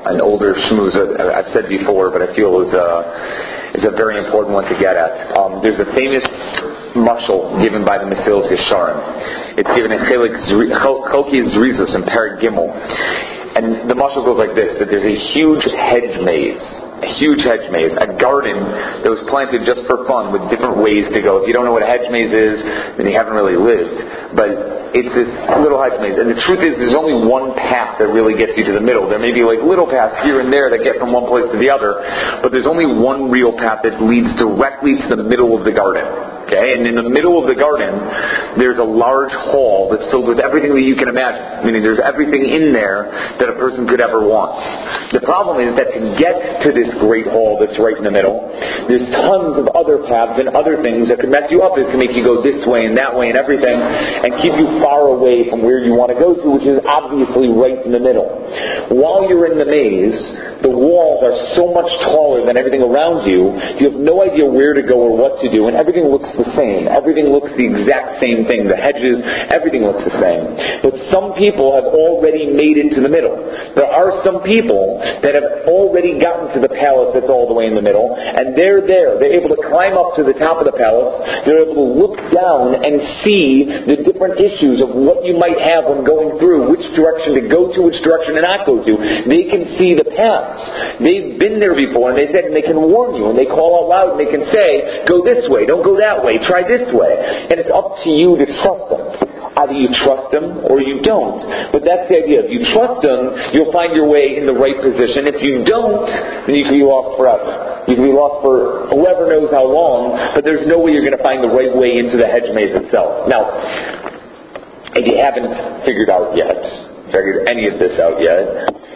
an older shmooze I've said before, but I feel is a very important one to get at. There's a famous mashal given by the Mesilas Yesharim. It's given in Chelki Zrizus in Perek Gimel. And the mashal goes like this, that there's a huge hedge maze, a garden that was planted just for fun with different ways to go. If you don't know what a hedge maze is, then you haven't really lived. But it's this little hedge maze. And the truth is, there's only one path that really gets you to the middle. There may be like little paths here and there that get from one place to the other, but there's only one real path that leads directly to the middle of the garden. Okay, and in the middle of the garden, there's a large hall that's filled with everything that you can imagine. Meaning there's everything in there that a person could ever want. The problem is that to get to this great hall that's right in the middle, there's tons of other paths and other things that could mess you up. It can make you go this way and that way and everything, and keep you far away from where you want to go to, which is obviously right in the middle. While you're in the maze, the walls are so much taller than everything around you, you have no idea where to go or what to do, and everything looks the same. Everything looks the exact same thing. The hedges, everything looks the same. But some people have already made it to the middle. There are some people that have already gotten to the palace that's all the way in the middle, and they're there. They're able to climb up to the top of the palace. They're able to look down and see the different issues of what you might have when going through, which direction to go to, which direction to not go to. They can see the paths. They've been there before, and they said, and they can warn you, and they call out loud, and they can say, go this way, don't go that way, try this way. And it's up to you to trust them. Either you trust them or you don't. But that's the idea. If you trust them, you'll find your way in the right position. If you don't, then you can be lost forever. You can be lost for whoever knows how long, but there's no way you're going to find the right way into the hedge maze itself. Now, if you haven't figured any of this out yet,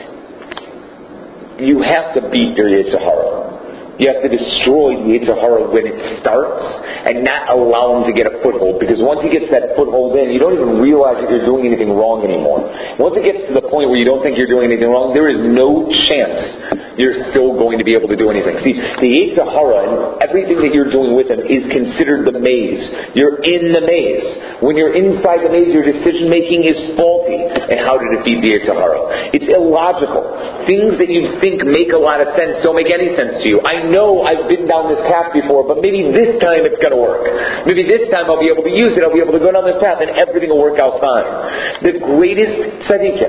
you have to beat your Yetzer Hara. You have to destroy the Yetzer Hara when it starts and not allow him to get a foothold. Because once he gets that foothold in, you don't even realize that you're doing anything wrong anymore. Once it gets to the point where you don't think you're doing anything wrong, there is no chance you're still going to be able to do anything. See, the Yetzer Hara and everything that you're doing with him is considered the maze. You're in the maze. When you're inside the maze, your decision making is faulty in how to defeat the Yetzer Hara. It's illogical. Things that you think make a lot of sense don't make any sense to you. I know I've been down this path before, but maybe this time it's going to work. Maybe this time I'll be able to use it. I'll be able to go down this path and everything will work out fine. The greatest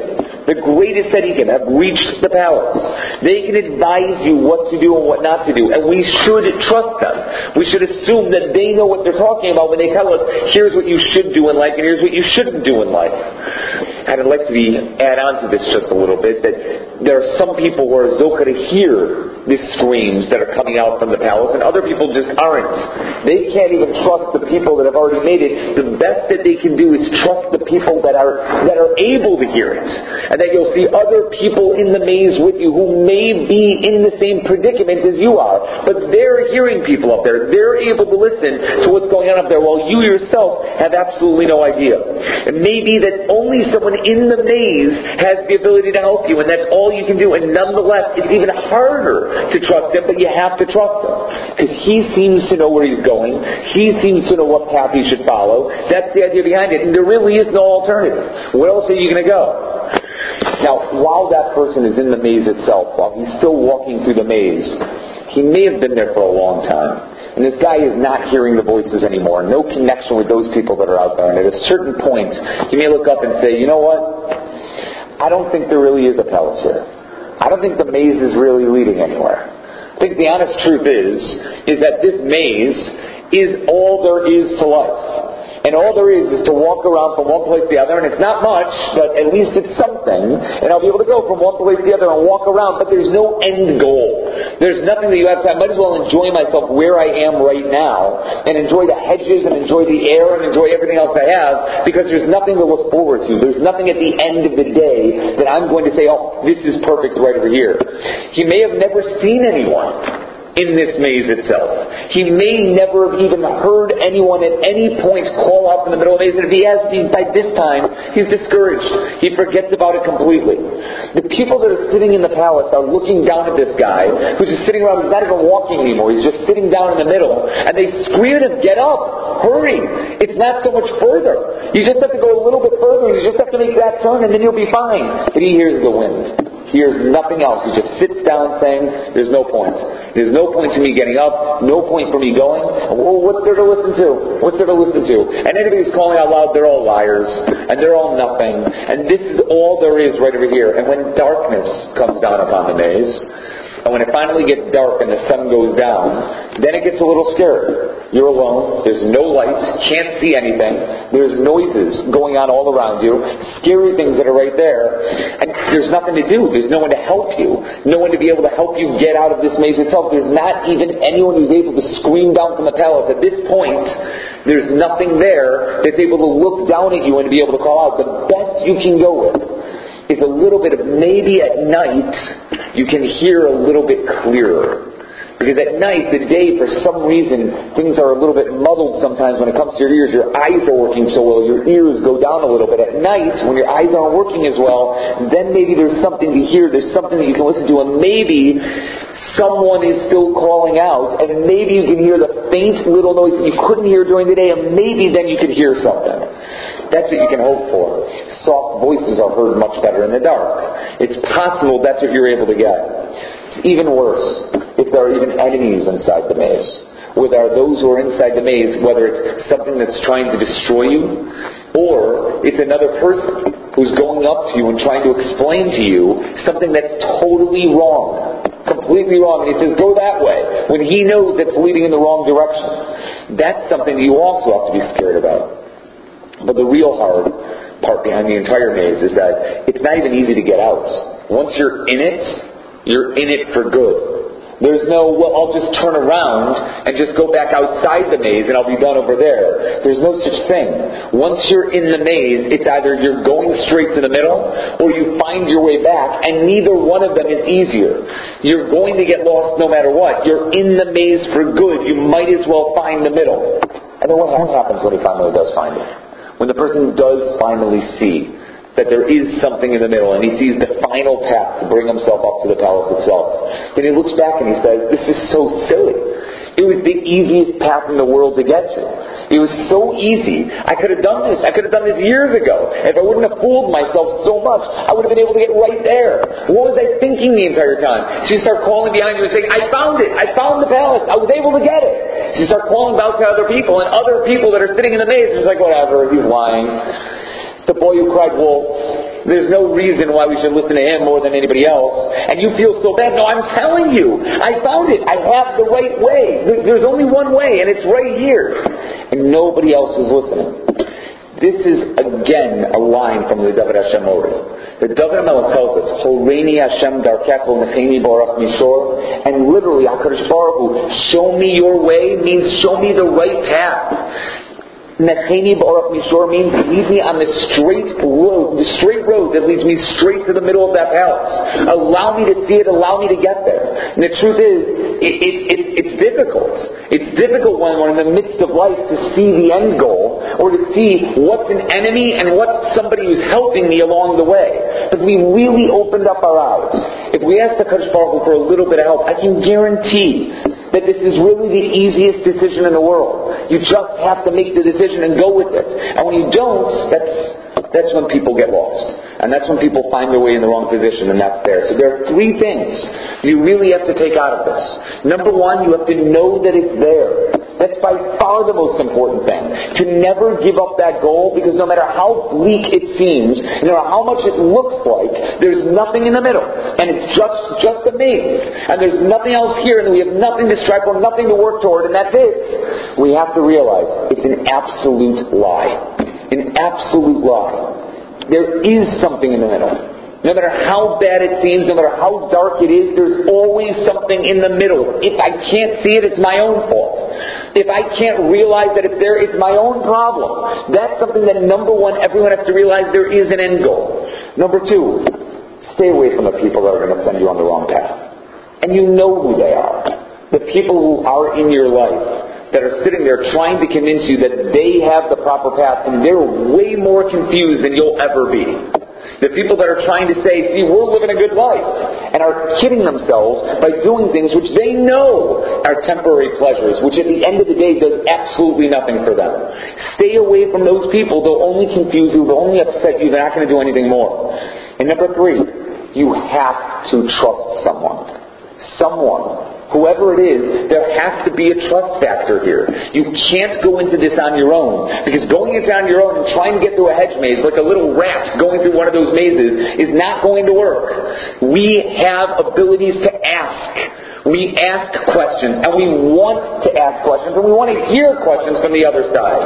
tzaddikim have reached the palace. They can advise you what to do and what not to do, and we should trust them. We should assume that they know what they're talking about when they tell us, here's what you should do in life and here's what you shouldn't do in life. And I'd like to add on to this just a little bit, that there are some people who are zocheh to hear the screams that are coming out from the palace, and other people just aren't. They can't even trust the people that have already made it. The best that they can do is trust the people that are able to hear it, and that you'll see other people in the maze with you who may be in the same predicament as you are, but they're hearing people up there. They're able to listen to what's going on up there, while you yourself have absolutely no idea. It may be that only someone in the maze has the ability to help you, and that's all you can do. And nonetheless, it's even harder to trust him, but you have to trust him, because he seems to know where he's going. He seems to know what path he should follow. That's the idea behind it, and there really is no alternative. Where else are you going to go? Now, while that person is in the maze itself, while he's still walking through the maze, he may have been there for a long time, and this guy is not hearing the voices anymore, no connection with those people that are out there, and at a certain point, he may look up and say, you know what? I don't think there really is a palace here. I don't think the maze is really leading anywhere. I think the honest truth is that this maze is all there is to life. And all there is to walk around from one place to the other, and it's not much, but at least it's something, and I'll be able to go from one place to the other and walk around, but there's no end goal. There's nothing that you have to say, I might as well enjoy myself where I am right now, and enjoy the hedges, and enjoy the air, and enjoy everything else I have, because there's nothing to look forward to. There's nothing at the end of the day that I'm going to say, oh, this is perfect right over here. He may have never seen anyone in this maze itself. He may never have even heard anyone at any point call out from the middle of the maze, and if he has, by this time, he's discouraged. He forgets about it completely. The people that are sitting in the palace are looking down at this guy, who's just sitting around, he's not even walking anymore, he's just sitting down in the middle, and they scream at him, get up, hurry, it's not so much further. You just have to go a little bit further, you just have to make that turn, and then you'll be fine. But he hears the wind. hears nothing else. He just sits down saying, there's no point. There's no point to me getting up, no point for me going. Well, what's there to listen to? What's there to listen to? And anybody who's calling out loud, they're all liars, and they're all nothing, and this is all there is right over here. And when darkness comes down upon the maze, and when it finally gets dark and the sun goes down, then it gets a little scary. You're alone, there's no lights, can't see anything, there's noises going on all around you, scary things that are right there, and there's nothing to do. There's no one to help you, no one to be able to help you get out of this maze itself. There's not even anyone who's able to scream down from the palace. At this point, there's nothing there that's able to look down at you and to be able to call out. The best you can go with is a little bit of maybe at night you can hear a little bit clearer. Because at night, the day, for some reason, things are a little bit muddled sometimes when it comes to your ears. Your eyes are working so well, your ears go down a little bit. At night, when your eyes aren't working as well, then maybe there's something to hear, there's something that you can listen to, and maybe someone is still calling out, and maybe you can hear the faint little noise that you couldn't hear during the day, and maybe then you could hear something. That's what you can hope for. Soft voices are heard much better in the dark. It's possible that's what you're able to get. It's even worse if there are even enemies inside the maze. Where there are those who are inside the maze, whether it's something that's trying to destroy you, or it's another person who's going up to you and trying to explain to you something that's totally wrong. Completely wrong. And he says, go that way, when he knows that's leading in the wrong direction. That's something that you also have to be scared about. But the real hard part behind the entire maze is that it's not even easy to get out. Once you're in it for good. There's no, well, I'll just turn around and just go back outside the maze and I'll be done over there. There's no such thing. Once you're in the maze, it's either you're going straight to the middle or you find your way back, and neither one of them is easier. You're going to get lost no matter what. You're in the maze for good. You might as well find the middle. And then what happens when he finally does find it? When the person does finally see that there is something in the middle, and he sees the final path to bring himself up to the palace itself, then he looks back and he says, this is so silly. It was the easiest path in the world to get to. It was so easy. I could have done this. I could have done this years ago. If I wouldn't have fooled myself so much, I would have been able to get right there. What was I thinking the entire time? She started calling behind you and saying, I found it. I found the palace. I was able to get it. She started calling out to other people, and other people that are sitting in the maze are just like, whatever, he's lying. The boy who cried wolf, there's no reason why we should listen to him more than anybody else. And you feel so bad. No, I'm telling you, I found it. I have the right way. There's only one way, and it's right here. And nobody else is listening. This is, again, a line from the David Hashem Ori. The David HaMelech tells us, Horeini Hashem darkecho necheni barach mishor. And literally, HaKadosh Baruch Hu, show me your way means show me the right path. Necheni b'orach mishor means lead me on the straight road that leads me straight to the middle of that palace. Allow me to see it, allow me to get there. And the truth is, it's difficult. It's difficult when we're in the midst of life to see the end goal, or to see what's an enemy and what's somebody who's helping me along the way. But we really opened up our eyes. If we ask the Kadosh Baruch Hu for a little bit of help, I can guarantee that this is really the easiest decision in the world. You just have to make the decision and go with it. And when you don't, that's when people get lost. And that's when people find their way in the wrong position, and that's there. So there are three things you really have to take out of this. Number one, you have to know that it's there. That's by far the most important thing. To never give up that goal, because no matter how bleak it seems, no matter how much it looks like, there's nothing in the middle. And it's just a maze. And there's nothing else here, and we have nothing to strive for, nothing to work toward, and that's it. We have to realize it's an absolute lie. An absolute lie. There is something in the middle. No matter how bad it seems, no matter how dark it is, there's always something in the middle. If I can't see it, it's my own fault. If I can't realize that it's there, it's my own problem. That's something that, number one, everyone has to realize there is an end goal. Number two, stay away from the people that are going to send you on the wrong path. And you know who they are. The people who are in your life that are sitting there trying to convince you that they have the proper path, and they're way more confused than you'll ever be. The people that are trying to say, see, we're living a good life, and are kidding themselves by doing things which they know are temporary pleasures, which at the end of the day does absolutely nothing for them. Stay away from those people. They'll only confuse you, they'll only upset you, they're not going to do anything more. And number three, you have to trust someone. Whoever it is, there has to be a trust factor here. You can't go into this on your own. Because going into it on your own and trying to get through a hedge maze like a little rat going through one of those mazes is not going to work. We have abilities to ask. We ask questions, and we want to ask questions, and we want to hear questions from the other side.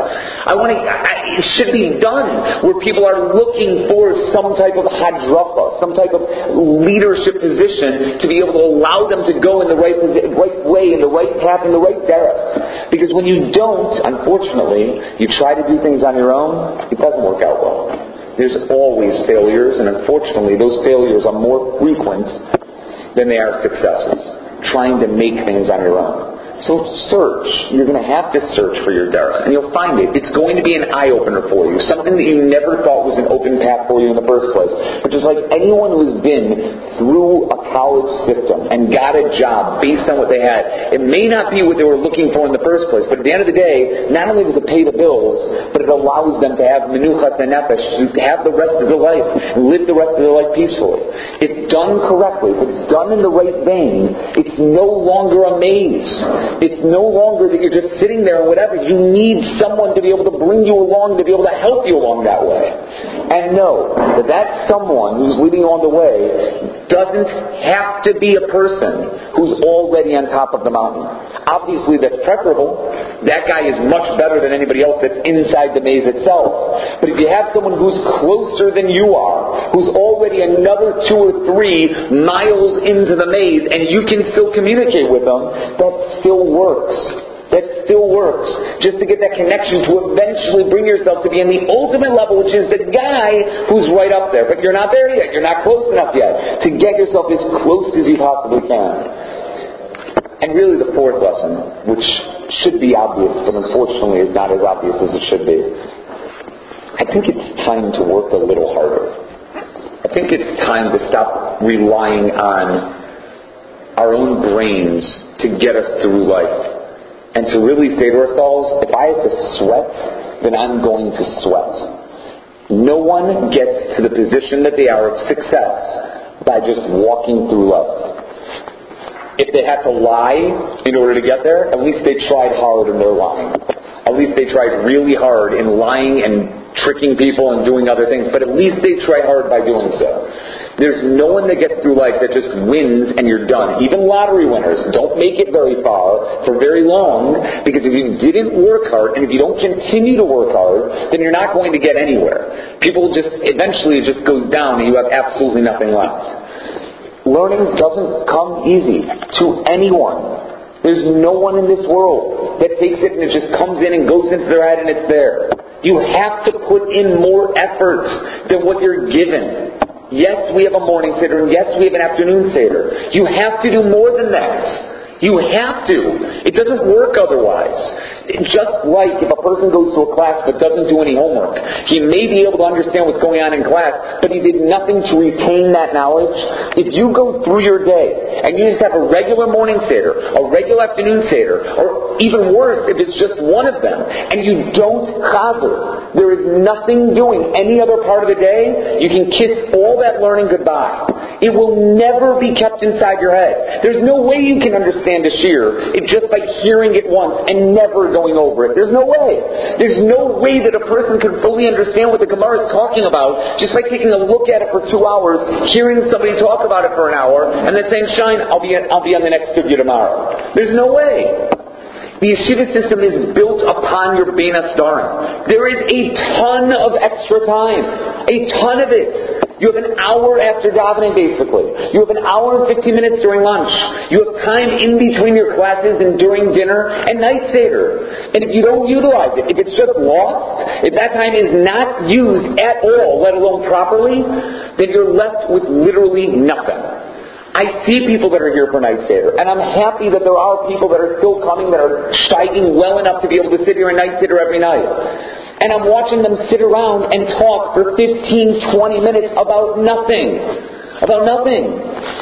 It should be done where people are looking for some type of hadracha, some type of leadership position to be able to allow them to go in the right way, in the right path, in the right direction. Because when you don't, unfortunately, you try to do things on your own, it doesn't work out well. There's always failures, and unfortunately, those failures are more frequent than they are successes. Trying to make things on your own. So search. You're going to have to search for your derech, and you'll find it. It's going to be an eye-opener for you. Something that you never thought was an open path for you in the first place. But just like anyone who's been through a college system and got a job based on what they had, it may not be what they were looking for in the first place, but at the end of the day, not only does it pay the bills, but it allows them to have menuchas and nefesh, to have the rest of their life, and live the rest of their life peacefully. If done correctly, if it's done in the right vein, it's no longer a maze. It's no longer that you're just sitting there or whatever. You need someone to be able to bring you along, to be able to help you along that way. And know that someone who's leading you on the way doesn't have to be a person who's already on top of the mountain. Obviously, that's preferable. That guy is much better than anybody else that's inside the maze itself. But if you have someone who's closer than you are, who's already another 2 or 3 miles into the maze, and you can still communicate with them, that still works. That still works. Just to get that connection to eventually bring yourself to be in the ultimate level, which is the guy who's right up there. But you're not there yet. You're not close enough yet to get yourself as close as you possibly can. And really the fourth lesson, which should be obvious, but unfortunately is not as obvious as it should be. I think it's time to work a little harder. I think it's time to stop relying on our own brains to get us through life. And to really say to ourselves, if I have to sweat, then I'm going to sweat. No one gets to the position that they are of success by just walking through life. If they have to lie in order to get there, at least they tried hard in their lying. At least they tried really hard in lying and tricking people and doing other things, but at least they tried hard by doing so. There's no one that gets through life that just wins and you're done. Even lottery winners don't make it very far for very long, because if you didn't work hard and if you don't continue to work hard, then you're not going to get anywhere. People just, eventually it just goes down and you have absolutely nothing left. Learning doesn't come easy to anyone. There's no one in this world that takes it and it just comes in and goes into their head and it's there. You have to put in more efforts than what you're given. Yes, we have a morning seder, and yes, we have an afternoon seder. You have to do more than that. You have to. It doesn't work otherwise. Just like if a person goes to a class but doesn't do any homework, he may be able to understand what's going on in class, but he did nothing to retain that knowledge. If you go through your day and you just have a regular morning seder, a regular afternoon seder, or even worse, if it's just one of them, and you don't chazer, there is nothing doing any other part of the day, you can kiss all that learning goodbye. It will never be kept inside your head. There's no way you can understand a shir just by hearing it once and never going over it. There's no way. There's no way that a person can fully understand what the Gemara is talking about just by taking a look at it for 2 hours, hearing somebody talk about it for an hour, and then saying, "Shine, I'll be on the next sugya tomorrow." There's no way. The yeshiva system is built upon your Bein Hasdarim. There is a ton of extra time. A ton of it. You have an hour after davening, basically. You have an hour and 15 minutes during lunch. You have time in between your classes and during dinner and night seder. And if you don't utilize it, if it's just lost, if that time is not used at all, let alone properly, then you're left with literally nothing. I see people that are here for night seder, and I'm happy that there are people that are still coming that are steiging well enough to be able to sit here and night seder every night. And I'm watching them sit around and talk for 15, 20 minutes about nothing. About nothing.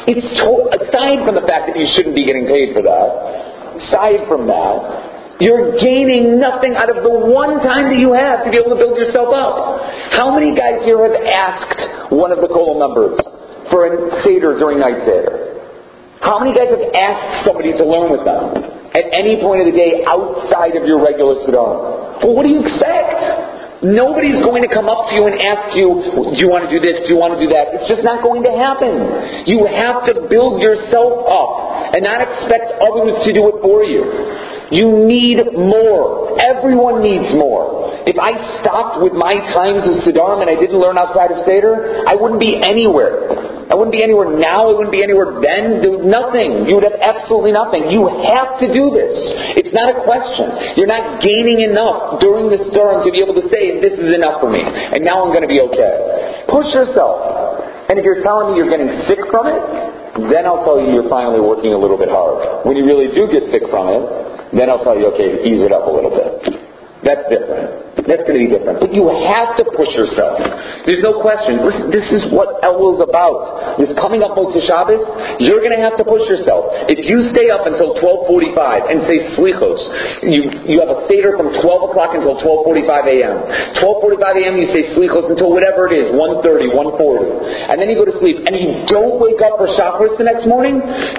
Aside from the fact that you shouldn't be getting paid for that, aside from that, you're gaining nothing out of the one time that you have to be able to build yourself up. How many guys here have asked one of the kollel members for a Seder during night Seder? How many guys have asked somebody to learn with them at any point of the day outside of your regular Siddur? Well, what do you expect? Nobody's going to come up to you and ask you, do you want to do this? Do you want to do that? It's just not going to happen. You have to build yourself up and not expect others to do it for you. You need more. Everyone needs more. If I stopped with my times of Siddur and I didn't learn outside of Seder, I wouldn't be anywhere. I wouldn't be anywhere now. I wouldn't be anywhere then. There was nothing. You would have absolutely nothing. You have to do this. It's not a question. You're not gaining enough during the Siddur to be able to say, this is enough for me, and now I'm going to be okay. Push yourself. And if you're telling me you're getting sick from it, then I'll tell you you're finally working a little bit hard. When you really do get sick from it, then I'll tell you, okay, ease it up a little bit. That's different. That's going to be different. But you have to push yourself. There's no question. Listen, this is what Elul's about. This coming up Motzei Shabbos, you're going to have to push yourself. If you stay up until 12:45 and say Slichos, you have a Seder from 12 o'clock until 12:45 a.m. 12:45 a.m. you say Slichos until whatever it is, 1:30, 1:40. And then you go to sleep. And you don't wake up for Shacharis the next morning,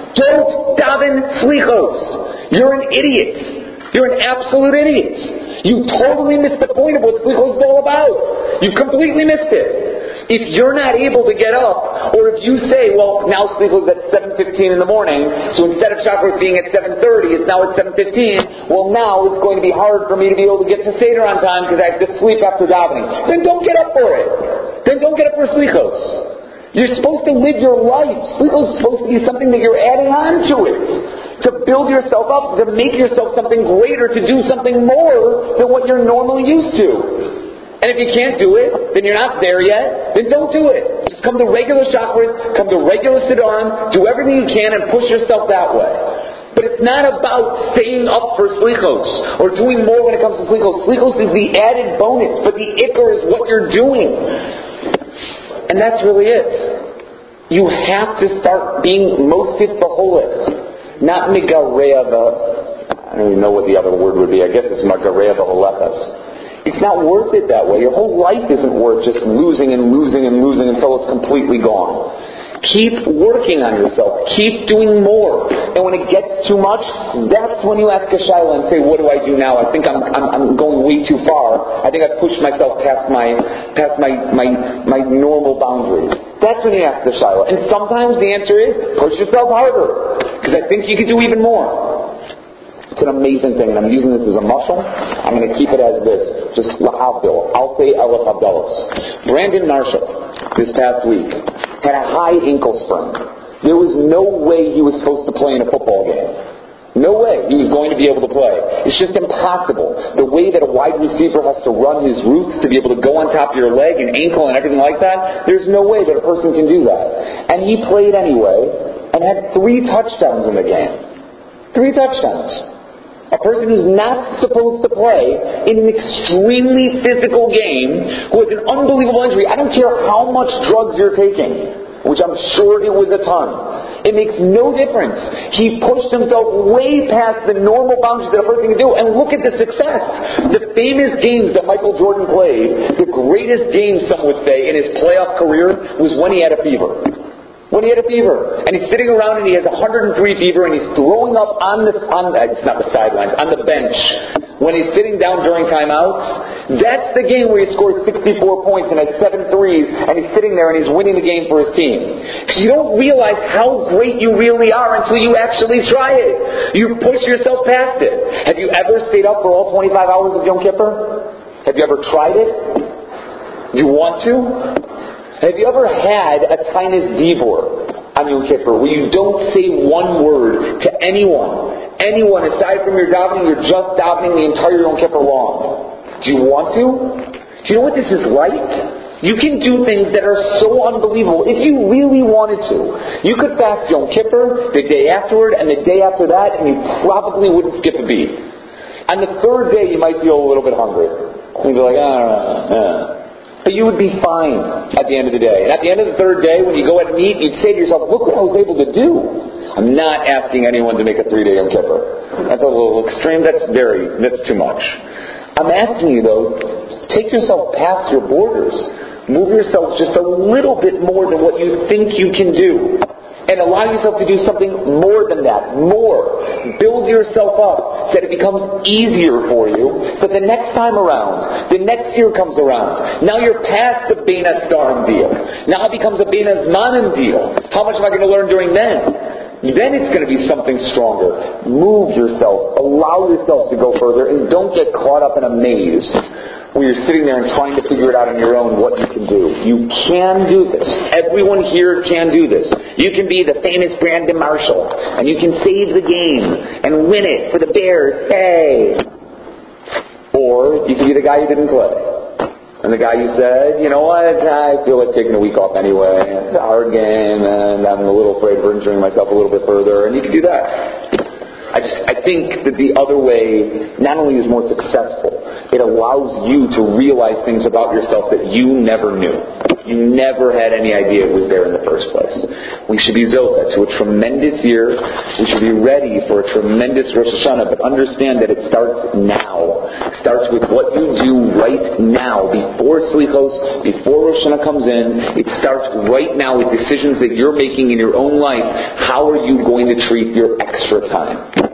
don't daven Slichos. You're an idiot. You're an absolute idiot. You totally missed the point of what Slichos is all about. You completely missed it. If you're not able to get up, or if you say, well, now Slichos is at 7:15 in the morning, so instead of Shacharis being at 7:30, it's now at 7:15, well, now it's going to be hard for me to be able to get to Seder on time because I have to sleep after davening. Then don't get up for it. Then don't get up for Slichos. You're supposed to live your life. Slichos is supposed to be something that you're adding on to it. To build yourself up, to make yourself something greater, to do something more than what you're normally used to. And if you can't do it, then you're not there yet, then don't do it. Just come to regular Shacharis, come to regular Siddur, do everything you can and push yourself that way. But it's not about staying up for Slichos or doing more when it comes to Slichos. Slichos is the added bonus, but the Iker is what you're doing. And that's really it. You have to start being Mosif B'Holech. Not Migareya I don't even know what the other word would be. I guess it's Magareya B'Holechas. It's not worth it that way. Your whole life isn't worth just losing and losing and losing until it's completely gone. Keep working on yourself. Keep doing more. And when it gets too much, that's when you ask a shayla and say, what do I do now? I think I'm going way too far. I think I've pushed myself past my normal boundaries. That's when you ask the shayla. And sometimes the answer is, push yourself harder. Because I think you could do even more. It's an amazing thing, and I'm using this as a muscle. I'm going to keep it as this. Just lahavdil. Alfei elef havdalos. Brandon Marshall, this past week, had a high ankle sprain. There was no way he was supposed to play in a football game. No way he was going to be able to play. It's just impossible. The way that a wide receiver has to run his routes to be able to go on top of your leg and ankle and everything like that, there's no way that a person can do that. And he played anyway and had 3 touchdowns in the game. 3 touchdowns. A person who's not supposed to play in an extremely physical game who has an unbelievable injury. I don't care how much drugs you're taking, which I'm sure it was a ton. It makes no difference. He pushed himself way past the normal boundaries that a person can do. And look at the success. The famous games that Michael Jordan played, the greatest game, some would say, in his playoff career was when he had a fever. When he had a fever, and he's sitting around and he has 103 fever, and he's throwing up on the sidelines, on the bench, when he's sitting down during timeouts. That's the game where he scores 64 points and has 7 threes, and he's sitting there and he's winning the game for his team. You don't realize how great you really are until you actually try it. You push yourself past it. Have you ever stayed up for all 25 hours of Yom Kippur? Have you ever tried it? Do you want to? Have you ever had a Tainus Dibur on Yom Kippur where you don't say one word to anyone? Anyone aside from your davening, you're just davening the entire Yom Kippur long. Do you want to? Do you know what this is like? You can do things that are so unbelievable if you really wanted to. You could fast Yom Kippur, the day afterward, and the day after that, and you probably wouldn't skip a beat. On the 3rd day, you might feel a little bit hungry. You'd be like, But you would be fine at the end of the day. And at the end of the 3rd day, when you go out and eat, you'd say to yourself, look what I was able to do. I'm not asking anyone to make a 3-day Yom Kippur. That's a little extreme. That's too much. I'm asking you, though, take yourself past your borders. Move yourself just a little bit more than what you think you can do. And allow yourself to do something more than that. More. Build yourself up so that it becomes easier for you. So the next time around, the next year comes around. Now you're past the Beina Starim deal. Now it becomes a Beina Zmanim deal. How much am I going to learn during then? Then it's going to be something stronger. Move yourself. Allow yourself to go further. And don't get caught up in a maze where you're sitting there and trying to figure it out on your own what you can do. You can do this. Everyone here can do this. You can be the famous Brandon Marshall, and you can save the game and win it for the Bears. Hey! Or you can be the guy who didn't play. And the guy who said, you know what, I feel like taking a week off anyway. It's a hard game, and I'm a little afraid of injuring myself a little bit further. And you can do that. I think that the other way not only is more successful, it allows you to realize things about yourself that you never knew. You never had any idea it was there in the first place. We should be zocha to a tremendous year. We should be ready for a tremendous Rosh Hashanah, but understand that it starts now. It starts with what you do right now, before Slichos, before Rosh Hashanah comes in. It starts right now with decisions that you're making in your own life. How are you going to treat your extra time?